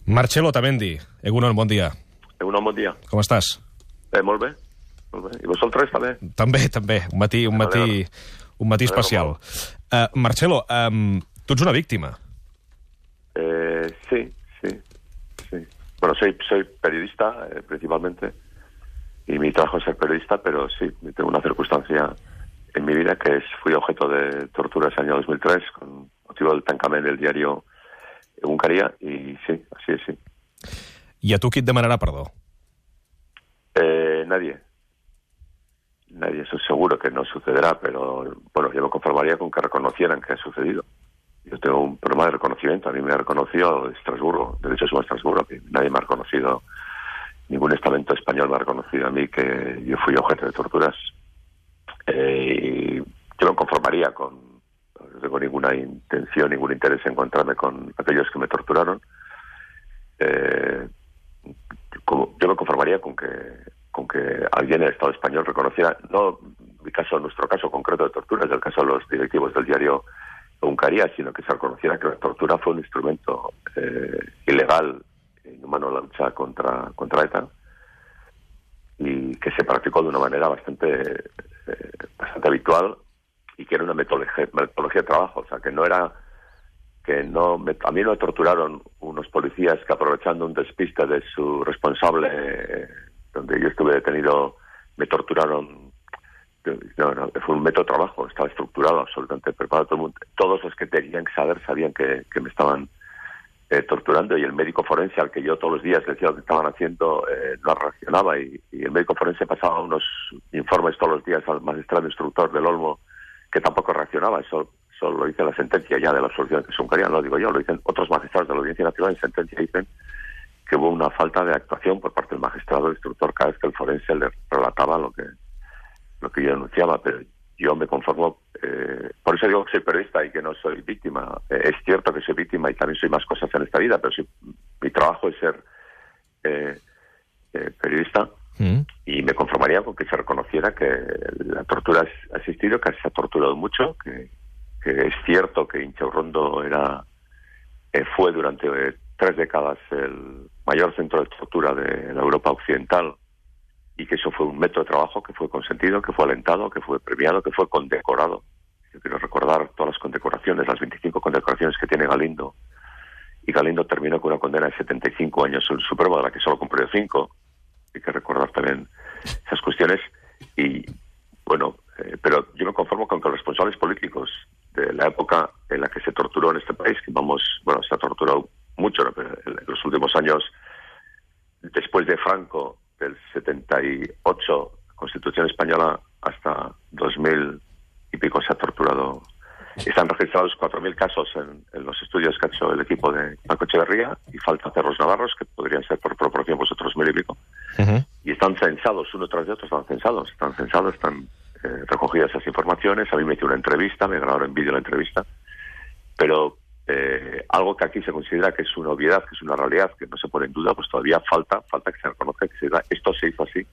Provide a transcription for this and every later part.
Marcelo Otamendi, Egunon, bon dia. Egunon, bon dia. Com estàs? Molt bé. I vosaltres també? També. Un matí especial. Marcelo, tu ets una víctima. Sí. Bueno, soy periodista, principalmente, y mi trabajo es ser periodista, pero sí, tengo una circunstancia en mi vida que fui objeto de torturas en el año 2003 con motivo del tancament del diario Egunkaria, y sí, así es, sí. I a tu qui et demanarà perdó? Nadie, eso seguro que no sucederá, pero bueno, yo me conformaría con que reconocieran que ha sucedido. Yo tengo un problema de reconocimiento. A mí me ha reconocido Estrasburgo, de hecho es Estrasburgo, que nadie me ha reconocido, ningún estamento español me ha reconocido a mí que yo fui objeto de torturas. Y yo me conformaría no tengo ninguna intención, ningún interés en encontrarme con aquellos que me torturaron. Yo me conformaría con que alguien en el Estado español reconociera, no nuestro caso concreto de tortura, es el caso de los directivos del diario Egunkaria, sino que se reconociera que la tortura fue un instrumento ilegal e inhumano en la lucha contra ETA, y que se practicó de una manera bastante habitual, y que era una metodología de trabajo. O sea, que no era a mí no me torturaron unos policías que, aprovechando un despiste de su responsable, donde yo estuve detenido, me torturaron. No, fue un método de trabajo, estaba estructurado, absolutamente preparado. Todo el mundo, todos los que tenían que saber sabían que me estaban torturando, y el médico forense, al que yo todos los días le decía lo que estaban haciendo, no reaccionaba, y el médico forense pasaba unos informes todos los días al magistrado instructor del Olmo, que tampoco reaccionaba. Eso lo dice la sentencia ya de la absolución de Egunkaria, no lo digo yo, lo dicen otros magistrados de la Audiencia Nacional. En sentencia dicen que hubo una falta de actuación por parte del magistrado instructor cada vez que el forense le relataba lo que yo denunciaba. Pero yo me conformo, por eso digo que soy periodista y que no soy víctima. Es cierto que soy víctima y también soy más cosas en esta vida, pero mi trabajo es ser periodista, y me conformaría con que se reconociera que la tortura ha existido, que se ha torturado mucho, que es cierto que Inchaurrondo fue durante 3 décadas el mayor centro de tortura de la Europa occidental, y que eso fue un método de trabajo que fue consentido, que fue alentado, que fue premiado, que fue condecorado. Yo quiero recordar todas las condecoraciones, las 25 condecoraciones que tiene Galindo, y Galindo terminó con una condena de 75 años en el Supremo, de la que solo cumplió 5. Hay que recordar también esas cuestiones. Y bueno, pero yo me conformo con que los responsables políticos de la época en la que se torturó en este país, se ha torturado mucho, ¿no? Pero en los últimos años, después de Franco, del 78, Constitución Española, hasta 2000 y pico se ha torturado. Están registrados 4.000 casos en los estudios que ha hecho el equipo de Paco Echeverría, y falta hacer los navarros, que podrían ser por proporción otros 1.000 y pico. Y están censados, uno tras de otro están recogidas esas informaciones. A mí me hizo una entrevista, me grabaron en vídeo la entrevista, pero algo que aquí se considera que es una obviedad, que es una realidad, que no se pone en duda, pues todavía falta que se reconozca, que se diga, esto se hizo así.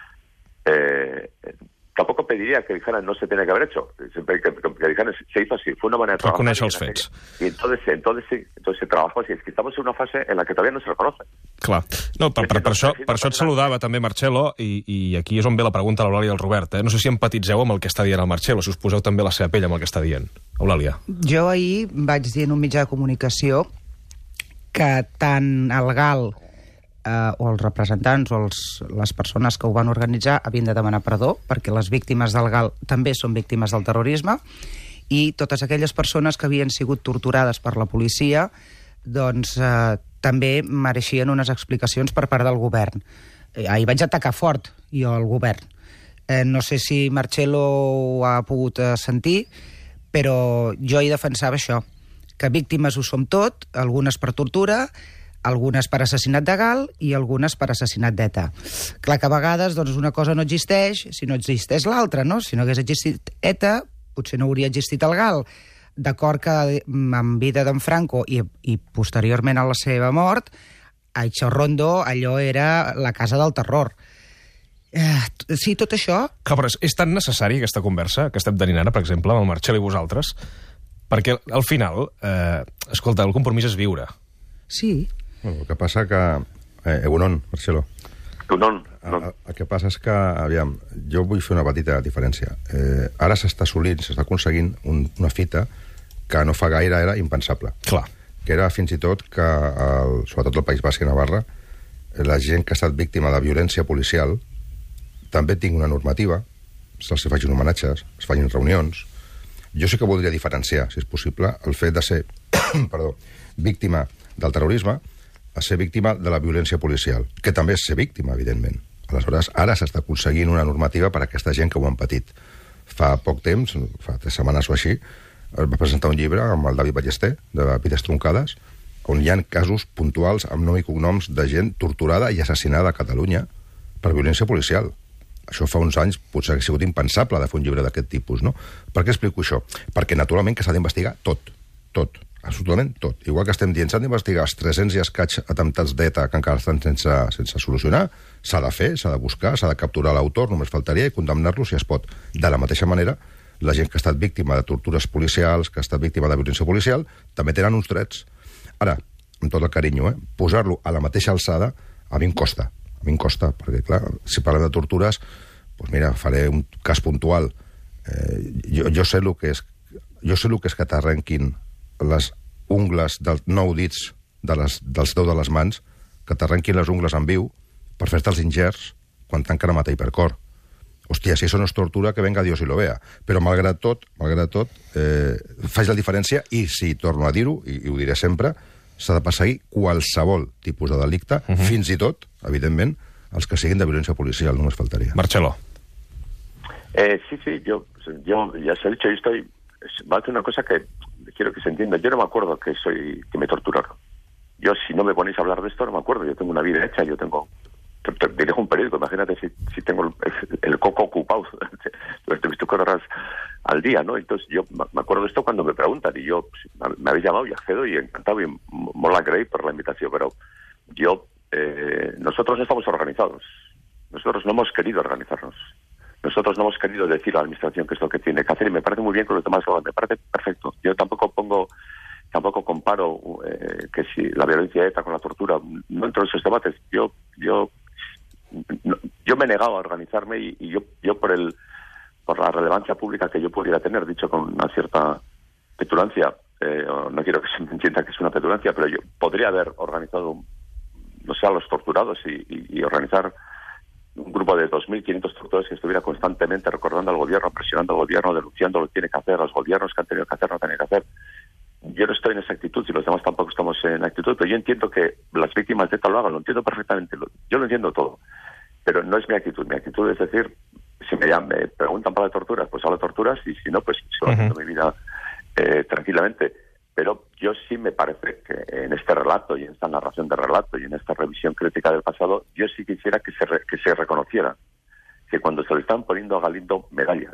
Tampoco pediría que dijeran no se tiene que haber hecho, siempre que dijeran se hizo así, fue una manera de trabajar. Reconèixer els fets. Y entonces se trabajó así. Es que estamos en una fase en la que todavía no se reconoce. Clar. No, per això et saludava també, Marcelo, i aquí és on ve la pregunta a l'Eulàlia i al Robert. No sé si empatitzeu amb el que està dient el Marcelo, si us poseu també la seva pell amb el que està dient. Eulàlia. Jo ahir vaig dir en un mitjà de comunicació que tant el GAL o els representants o les persones que ho van organitzar havien de demanar perdó, perquè les víctimes del GAL també són víctimes del terrorisme, i totes aquelles persones que havien sigut torturades per la policia doncs també mereixien unes explicacions per part del govern. Ahir vaig atacar fort jo al govern. No sé si Marcelo ho ha pogut sentir, però jo hi defensava això, que víctimes ho som tot, algunes per tortura, algunes per assassinat de GAL i algunes per assassinat d'ETA. Clar que a vegades doncs, una cosa no existeix si no existeix l'altra, no? Si no hagués existit ETA, potser no hauria existit el GAL. D'acord que en vida d'en Franco i posteriorment a la seva mort, a Inchaurrondo allò era la casa del terror. Sí, tot això... Clar, però és tan necessari aquesta conversa que estem tenint ara, per exemple, amb el Marcelo i vosaltres, perquè al final, escolta, el compromís és viure. Sí, Bueno, el que passa que... Egunon, Marcelo. Egunon. El que passa és que, aviam, jo vull fer una petita diferència. Ara s'està aconseguint una fita que no fa gaire era impensable. Clar. Que era fins i tot que, sobretot el País Basc i Navarra, la gent que ha estat víctima de violència policial també tingui una normativa, se'ls facin homenatges, es facin reunions. Jo sí que voldria diferenciar, si és possible, el fet de ser víctima del terrorisme a ser víctima de la violència policial, que també és ser víctima, evidentment. Aleshores, ara s'està aconseguint una normativa per a aquesta gent que ho han patit. Fa poc temps, fa 3 setmanes o així, va presentar un llibre amb el David Ballester, de Vides Truncades, on hi ha casos puntuals amb nom i cognoms de gent torturada i assassinada a Catalunya per violència policial. Això fa uns anys potser ha sigut impensable de fer un llibre d'aquest tipus, no? Per què explico això? Perquè, naturalment, que s'ha d'investigar tot. Absolutament tot. Igual que estem dient, s'han d'investigar els 300 i escaig atemptats d'ETA que encara estan sense solucionar, s'ha de fer, s'ha de buscar, s'ha de capturar l'autor, només faltaria, i condemnar-lo si es pot. De la mateixa manera, la gent que ha estat víctima de tortures policials, que ha estat víctima de violència policial, també tenen uns drets. Ara, amb tot el carinyo, posar-lo a la mateixa alçada, a mi em costa, perquè, clar, si parlem de tortures, doncs mira, faré un cas puntual. Jo sé el que és que t'arrenquin les ungles dels 9 dits dels 10 de les mans, que t'arrenquin les ungles en viu per fer-te els ingerts quan t'han cremat a hipercor. Hòstia, si això no és tortura, que venga Dios y lo vea. Però, malgrat tot, faig la diferència i, si torno a dir-ho, i ho diré sempre, s'ha de perseguir qualsevol tipus de delicte, fins i tot, evidentment, els que siguin de violència policial, només faltaria. Marcelo. Sí, yo ya se ha dicho, va a hacer una cosa que quiero que se entienda. Yo no me acuerdo que me torturaron. Yo, si no me ponéis a hablar de esto, no me acuerdo. Yo tengo una vida hecha, dirijo un periódico. Imagínate si tengo el coco ocupado durante 24 horas al día, ¿no? Entonces, yo me acuerdo de esto cuando me preguntan, y yo, me habéis llamado y accedo, y encantado, y mola creéis por la invitación, pero nosotros no estamos organizados. Nosotros no hemos querido organizarnos. Nosotros no hemos querido decir a la administración qué es lo que tiene que hacer, y me parece muy bien que los demás lo hagan, me parece perfecto. Yo tampoco comparo que si la violencia de ETA con la tortura, no entro en esos debates. Yo me he negado a organizarme, y yo por la relevancia pública que yo pudiera tener, dicho con una cierta petulancia, no quiero que se me entienda que es una petulancia, pero yo podría haber organizado, no sé, a los torturados y organizar un grupo de 2.500 torturadores que estuviera constantemente recordando al gobierno, presionando al gobierno, denunciando lo que tiene que hacer, los gobiernos que han tenido que hacer, no tienen que hacer. Yo no estoy en esa actitud, y los demás tampoco estamos en actitud, pero yo entiendo que las víctimas de ETA lo hagan, lo entiendo perfectamente, yo lo entiendo todo, pero no es mi actitud. Mi actitud es decir, si me preguntan para las torturas, pues hablo de torturas, y si no, pues sigo haciendo mi vida tranquilamente. Pero yo sí me parece que en este relato, y en esta narración de relato, y en esta revisión crítica del pasado, yo sí quisiera que se reconociera que cuando se le están poniendo a Galindo medallas,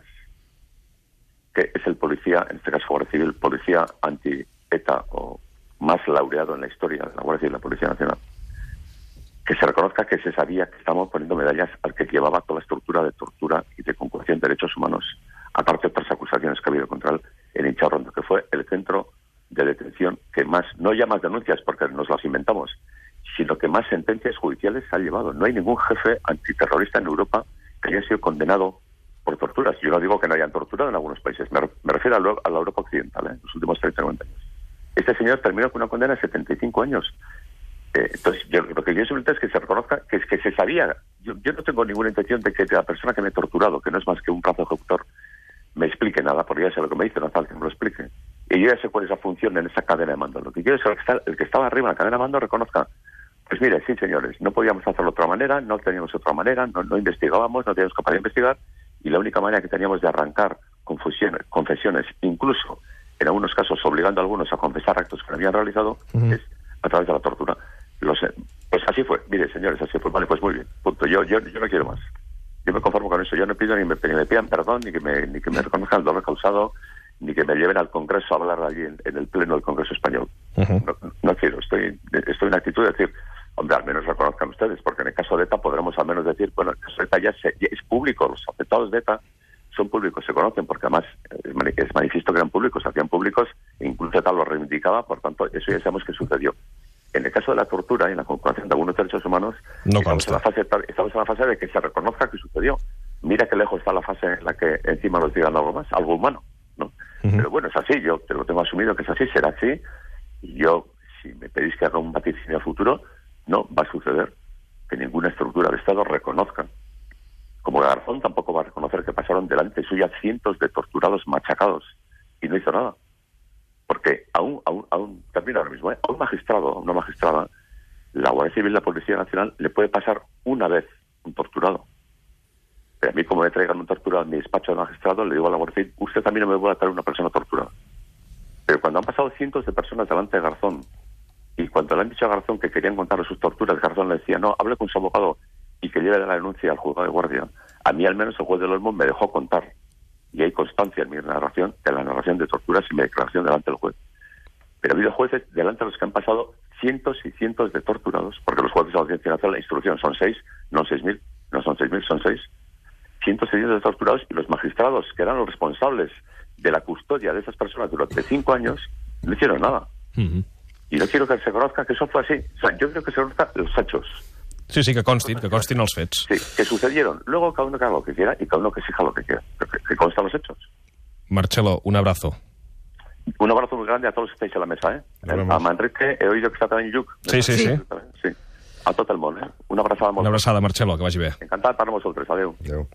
que es el policía, en este caso Guardia Civil, policía anti-ETA o más laureado en la historia de la Guardia Civil, la Policía Nacional, que se reconozca que se sabía que estamos poniendo medallas al que llevaba toda la estructura de tortura y de conculcación de derechos humanos, aparte de otras acusaciones que ha habido contra él en Incharrondo, que fue el centro de detención que más, no ya más denuncias porque nos las inventamos, sino que más sentencias judiciales se ha llevado. No hay ningún jefe antiterrorista en Europa que haya sido condenado por torturas. Yo no digo que no hayan torturado en algunos países, me refiero a la Europa occidental, en los últimos 30-40 años. Este señor terminó con una condena de 75 años. Entonces, lo que yo simplemente es que se reconozca que se sabía. Yo no tengo ninguna intención de que la persona que me ha torturado, que no es más que un brazo ejecutor, me explique nada, porque ya sé lo que me dice, no falta que me lo explique. Y yo ya sé cuál es la función en esa cadena de mando. Lo que quiero es que el que estaba arriba en la cadena de mando reconozca, pues mire, sí señores, no podíamos hacerlo de otra manera, no teníamos otra manera, no investigábamos, no teníamos capacidad de investigar, y la única manera que teníamos de arrancar confesiones, incluso en algunos casos obligando a algunos a confesar actos que no habían realizado, es a través de la tortura. Pues así fue, mire señores, así fue, vale, pues muy bien, punto. Yo no quiero más. Yo me conformo con eso. Yo no pido ni me pidan perdón, ni que me reconozcan el dolor causado, ni que me lleven al Congreso a hablar allí en el Pleno del Congreso Español. No quiero. Estoy en actitud de decir, hombre, al menos reconozcan ustedes, porque en el caso de ETA podremos al menos decir, bueno, el caso de ETA ya es público, los afectados de ETA son públicos, se conocen, porque además es manifiesto que eran públicos, se hacían públicos, e incluso ETA lo reivindicaba, por tanto, eso ya sabemos que sucedió. En el caso de la tortura y la conculcación de algunos derechos humanos, no estamos en la fase de que se reconozca que sucedió. Mira qué lejos está la fase en la que encima nos digan algo más, algo humano, ¿no? Pero bueno, es así, yo te lo tengo asumido que es así, será así, y yo, si me pedís que haga un vaticinio futuro, no va a suceder que ninguna estructura de Estado reconozca. Como Garzón tampoco va a reconocer que pasaron delante suya cientos de torturados machacados y no hizo nada. Porque aún termino ahora mismo, a un magistrado, a una magistrada, la Guardia Civil y la Policía Nacional le puede pasar una vez un torturado. Pero a mí, como me traigan un torturado en mi despacho de magistrado, le digo a la Guardia Civil, usted también no me puede traer una persona torturada. Pero cuando han pasado cientos de personas delante de Garzón, y cuando le han dicho a Garzón que querían contarle sus torturas, Garzón le decía, no, hable con su abogado y que lleve la denuncia al juzgado de guardia. A mí, al menos, el juez del Olmo me dejó contar. Y hay constancia en mi narración, de la narración de torturas y mi declaración delante del juez. Pero ha habido jueces delante de los que han pasado cientos y cientos de torturados, porque los jueces de la Audiencia Nacional, la instrucción son 6, no 6.000, no son 6.000, son 6. Cientos y cientos de torturados, y los magistrados, que eran los responsables de la custodia de esas personas durante 5 años, no hicieron nada. Y no quiero que se conozca que eso fue así. O sea, yo creo que se conozcan los hechos. Sí, que constin els fets. Sí, que sucedieron. Luego cada uno que haga lo que quiera y cada uno que exija lo que quiera. Pero que constan los hechos. Marcelo, un abrazo. Un abrazo muy grande a todos los que estáis en la mesa, ¿eh? A Manrique, he oído que está también Lluc. Sí. A tot el món, ¿eh? Una abraçada molt. Una abraçada, Marcelo, que vagi bé. Encantat per vosaltres. Adéu. Adéu.